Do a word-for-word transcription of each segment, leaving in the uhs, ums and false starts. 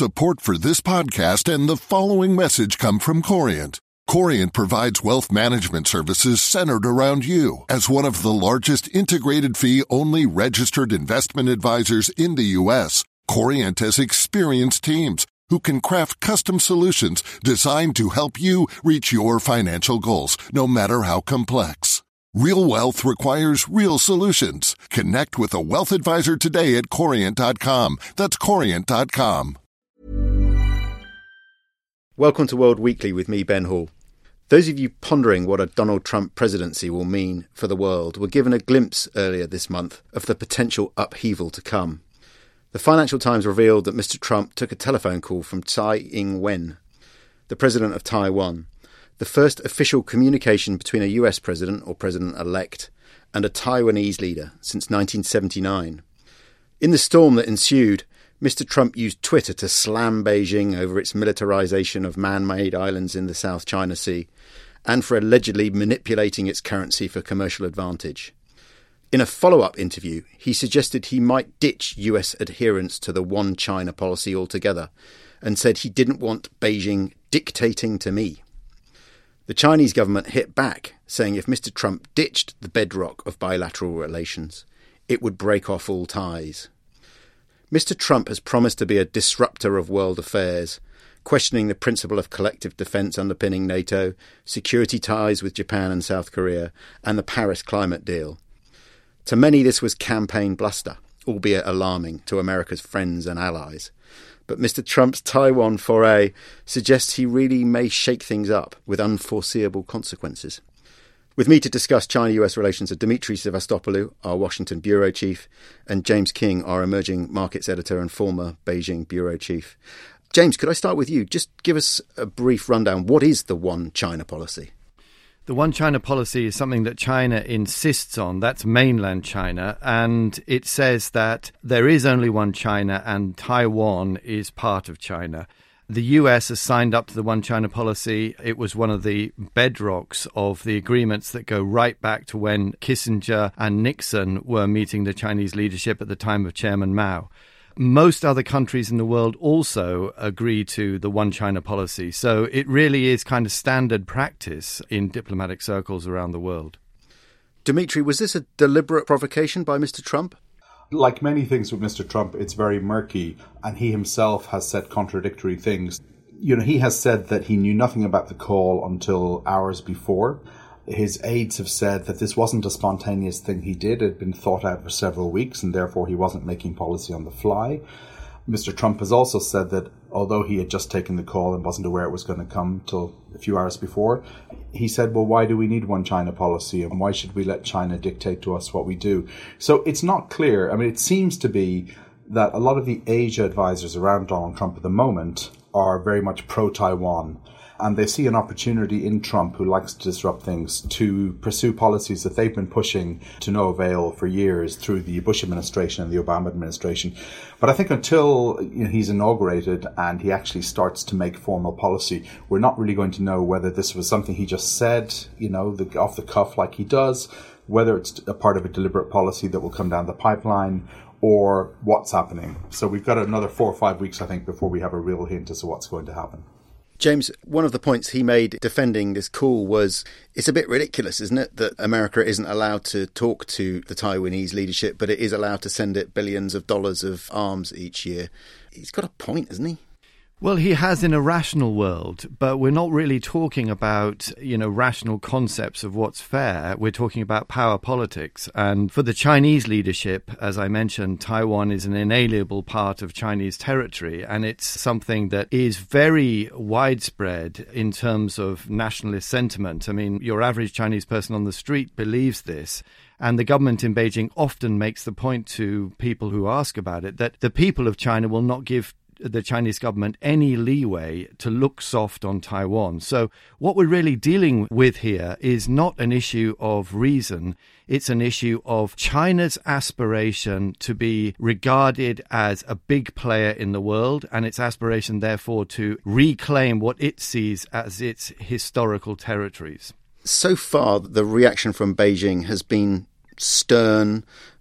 Support for this podcast and the following message come from Corient. Corient provides wealth management services centered around you. As one of the largest integrated fee-only registered investment advisors in the U S, Corient has experienced teams who can craft custom solutions designed to help you reach your financial goals, no matter how complex. Real wealth requires real solutions. Connect with a wealth advisor today at corient dot com. That's corient dot com. Welcome to World Weekly with me, Ben Hall. Those of you pondering what a Donald Trump presidency will mean for the world were given a glimpse earlier this month of the potential upheaval to come. The Financial Times revealed that Mister Trump took a telephone call from Tsai Ing-wen, the president of Taiwan, the first official communication between a U S president or president-elect and a Taiwanese leader since nineteen seventy-nine. In the storm that ensued, Mister Trump used Twitter to slam Beijing over its militarization of man-made islands in the South China Sea and for allegedly manipulating its currency for commercial advantage. In a follow-up interview, he suggested he might ditch U S adherence to the One China policy altogether and said he didn't want Beijing dictating to me. The Chinese government hit back, saying if Mister Trump ditched the bedrock of bilateral relations, it would break off all ties. Mister Trump has promised to be a disruptor of world affairs, questioning the principle of collective defence underpinning NATO, security ties with Japan and South Korea, and the Paris climate deal. To many, this was campaign bluster, albeit alarming to America's friends and allies. But Mister Trump's Taiwan foray suggests he really may shake things up with unforeseeable consequences. With me to discuss China-U S relations are Dimitri Sevastopoulou, our Washington bureau chief, and James King, our emerging markets editor and former Beijing bureau chief. James, could I start with you? Just give us a brief rundown. What is the One China policy? The One China policy is something that China insists on. That's mainland China. And it says that there is only one China and Taiwan is part of China. The U S has signed up to the One China policy. It was one of the bedrocks of the agreements that go right back to when Kissinger and Nixon were meeting the Chinese leadership at the time of Chairman Mao. Most other countries in the world also agree to the One China policy. So it really is kind of standard practice in diplomatic circles around the world. Dimitri, was this a deliberate provocation by Mister Trump? Like many things with Mister Trump, it's very murky, and he himself has said contradictory things. You know, he has said that he knew nothing about the call until hours before. His aides have said that this wasn't a spontaneous thing he did. It had been thought out for several weeks, and therefore he wasn't making policy on the fly. Mister Trump has also said that although he had just taken the call and wasn't aware it was going to come till a few hours before, he said, well, why do we need one China policy and why should we let China dictate to us what we do? So it's not clear. I mean, it seems to be that a lot of the Asia advisors around Donald Trump at the moment are very much pro-Taiwan. And they see an opportunity in Trump, who likes to disrupt things, to pursue policies that they've been pushing to no avail for years through the Bush administration and the Obama administration. But I think until you know, he's inaugurated and he actually starts to make formal policy, we're not really going to know whether this was something he just said, you know, the, off the cuff like he does, whether it's a part of a deliberate policy that will come down the pipeline, or what's happening. So we've got another four or five weeks, I think, before we have a real hint as to what's going to happen. James, one of the points he made defending this call was it's a bit ridiculous, isn't it, that America isn't allowed to talk to the Taiwanese leadership, but it is allowed to send it billions of dollars of arms each year. He's got a point, hasn't he? Well, he has in a rational world, but we're not really talking about, you know, rational concepts of what's fair. We're talking about power politics. And for the Chinese leadership, as I mentioned, Taiwan is an inalienable part of Chinese territory. And it's something that is very widespread in terms of nationalist sentiment. I mean, your average Chinese person on the street believes this. And the government in Beijing often makes the point to people who ask about it that the people of China will not give the Chinese government any leeway to look soft on Taiwan. So what we're really dealing with here is not an issue of reason. It's an issue of China's aspiration to be regarded as a big player in the world, and its aspiration, therefore, to reclaim what it sees as its historical territories. So far, the reaction from Beijing has been stern,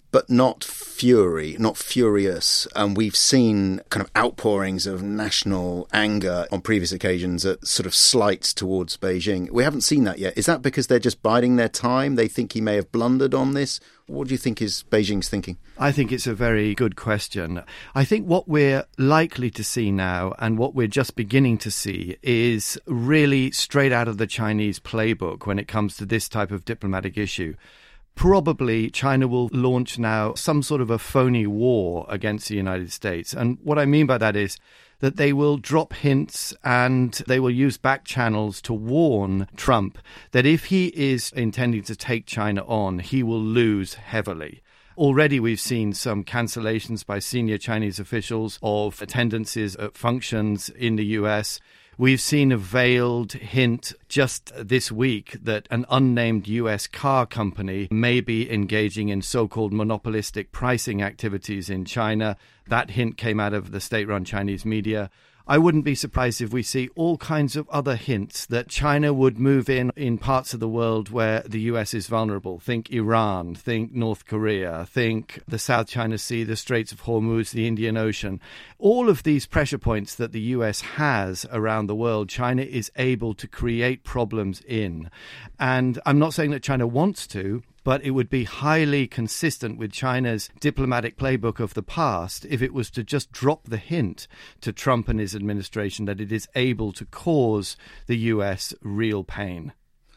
but not fury, not furious. And we've seen kind of outpourings of national anger on previous occasions at sort of slights towards Beijing. We haven't seen that yet. Is that because they're just biding their time? They think he may have blundered on this? What do you think is Beijing's thinking? I think it's a very good question. I think what we're likely to see now, and what we're just beginning to see, is really straight out of the Chinese playbook when it comes to this type of diplomatic issue. Probably China will launch now some sort of a phony war against the United States. And what I mean by that is that they will drop hints and they will use back channels to warn Trump that if he is intending to take China on, he will lose heavily. Already we've seen some cancellations by senior Chinese officials of attendances at functions in the U S. We've seen a veiled hint just this week that an unnamed U S car company may be engaging in so-called monopolistic pricing activities in China. That hint came out of the state-run Chinese media. I wouldn't be surprised if we see all kinds of other hints that China would move in in parts of the world where the U S is vulnerable. Think Iran, think North Korea, think the South China Sea, the Straits of Hormuz, the Indian Ocean. All of these pressure points that the U S has around the world, China is able to create problems in. And I'm not saying that China wants to, but it would be highly consistent with China's diplomatic playbook of the past if it was to just drop the hint to Trump and his administration that it is able to cause the U S real pain.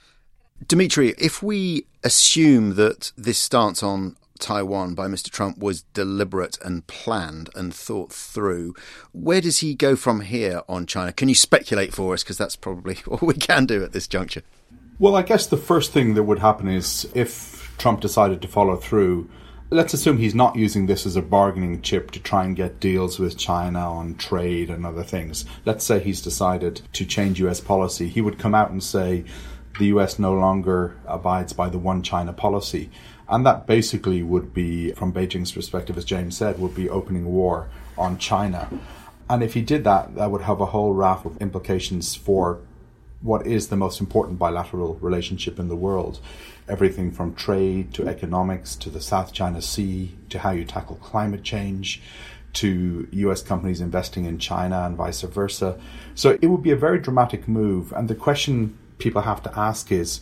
Dimitri, if we assume that this stance on Taiwan by Mister Trump was deliberate and planned and thought through, where does he go from here on China? Can you speculate for us? Because that's probably all we can do at this juncture. Well, I guess the first thing that would happen is if Trump decided to follow through, let's assume he's not using this as a bargaining chip to try and get deals with China on trade and other things. Let's say he's decided to change U S policy. He would come out and say the U S no longer abides by the one China policy. And that basically would be, from Beijing's perspective, as James said, would be opening war on China. And if he did that, that would have a whole raft of implications for what is the most important bilateral relationship in the world. Everything from trade to economics to the South China Sea to how you tackle climate change to U S companies investing in China and vice versa. So it would be a very dramatic move. And the question people have to ask is,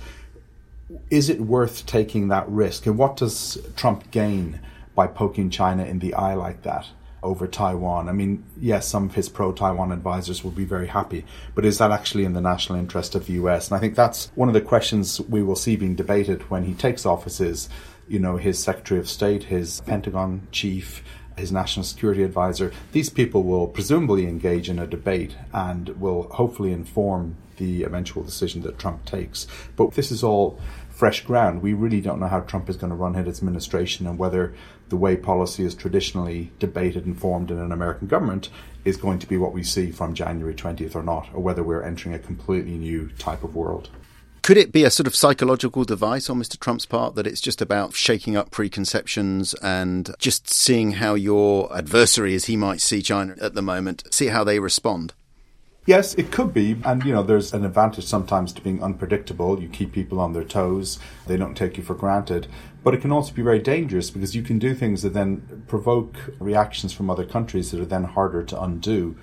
is it worth taking that risk? And what does Trump gain by poking China in the eye like that over Taiwan? I mean, yes, some of his pro-Taiwan advisors will be very happy, but is that actually in the national interest of the U S? And I think that's one of the questions we will see being debated when he takes office is, you know, his Secretary of State, his Pentagon chief, his national security advisor. These people will presumably engage in a debate and will hopefully inform the eventual decision that Trump takes. But this is all fresh ground. We really don't know how Trump is going to run his administration and whether the way policy is traditionally debated and formed in an American government is going to be what we see from January twentieth or not, or whether we're entering a completely new type of world. Could it be a sort of psychological device on Mister Trump's part that it's just about shaking up preconceptions and just seeing how your adversary, as he might see China at the moment, see how they respond? Yes, it could be. And, you know, there's an advantage sometimes to being unpredictable. You keep people on their toes. They don't take you for granted. But it can also be very dangerous because you can do things that then provoke reactions from other countries that are then harder to undo.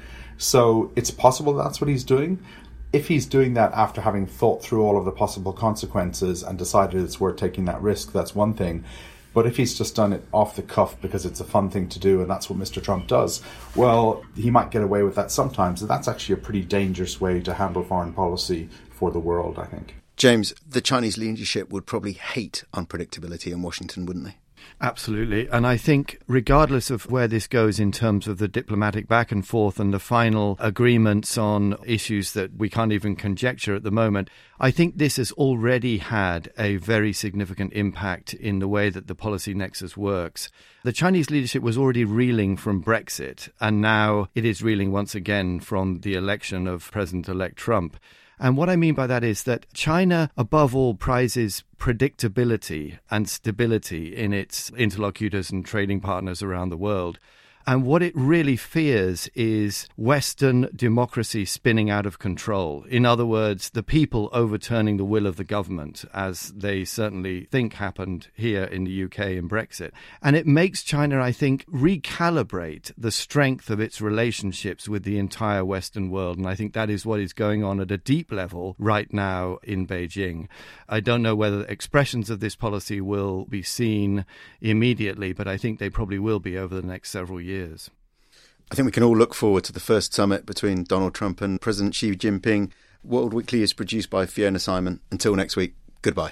So it's possible that's what he's doing. If he's doing that after having thought through all of the possible consequences and decided it's worth taking that risk, that's one thing. But if he's just done it off the cuff because it's a fun thing to do and that's what Mister Trump does, well, he might get away with that sometimes. And that's actually a pretty dangerous way to handle foreign policy for the world, I think. James, the Chinese leadership would probably hate unpredictability in Washington, wouldn't they? Absolutely. And I think regardless of where this goes in terms of the diplomatic back and forth and the final agreements on issues that we can't even conjecture at the moment, I think this has already had a very significant impact in the way that the policy nexus works. The Chinese leadership was already reeling from Brexit, and now it is reeling once again from the election of President-elect Trump. And what I mean by that is that China, above all, prizes predictability and stability in its interlocutors and trading partners around the world. And what it really fears is Western democracy spinning out of control. In other words, the people overturning the will of the government, as they certainly think happened here in the U K in Brexit. And it makes China, I think, recalibrate the strength of its relationships with the entire Western world. And I think that is what is going on at a deep level right now in Beijing. I don't know whether expressions of this policy will be seen immediately, but I think they probably will be over the next several years. I think we can all look forward to the first summit between Donald Trump and President Xi Jinping. World Weekly is produced by Fiona Simon. Until next week, goodbye.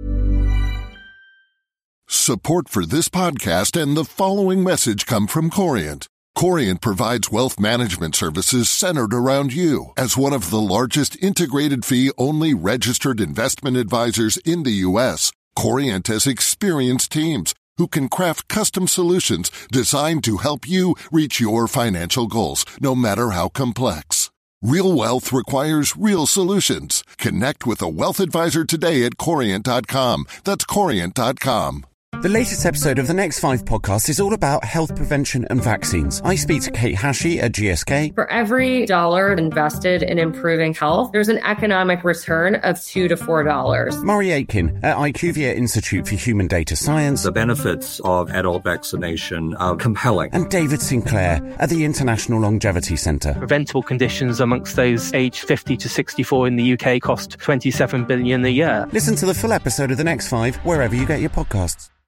Support for this podcast and the following message come from Corient. Corient provides wealth management services centered around you. As one of the largest integrated fee-only registered investment advisors in the U S, Corient has experienced teams who can craft custom solutions designed to help you reach your financial goals, no matter how complex. Real wealth requires real solutions. Connect with a wealth advisor today at Corient dot com. That's Corient dot com. The latest episode of the Next Five podcast is all about health prevention and vaccines. I speak to Kate Hashi at G S K. For every dollar invested in improving health, there's an economic return of two to four dollars. Murray Aitken at IQVIA Institute for Human Data Science. The benefits of adult vaccination are compelling. And David Sinclair at the International Longevity Centre. Preventable conditions amongst those aged fifty to sixty-four in the U K cost twenty-seven billion dollars a year. Listen to the full episode of the Next Five wherever you get your podcasts.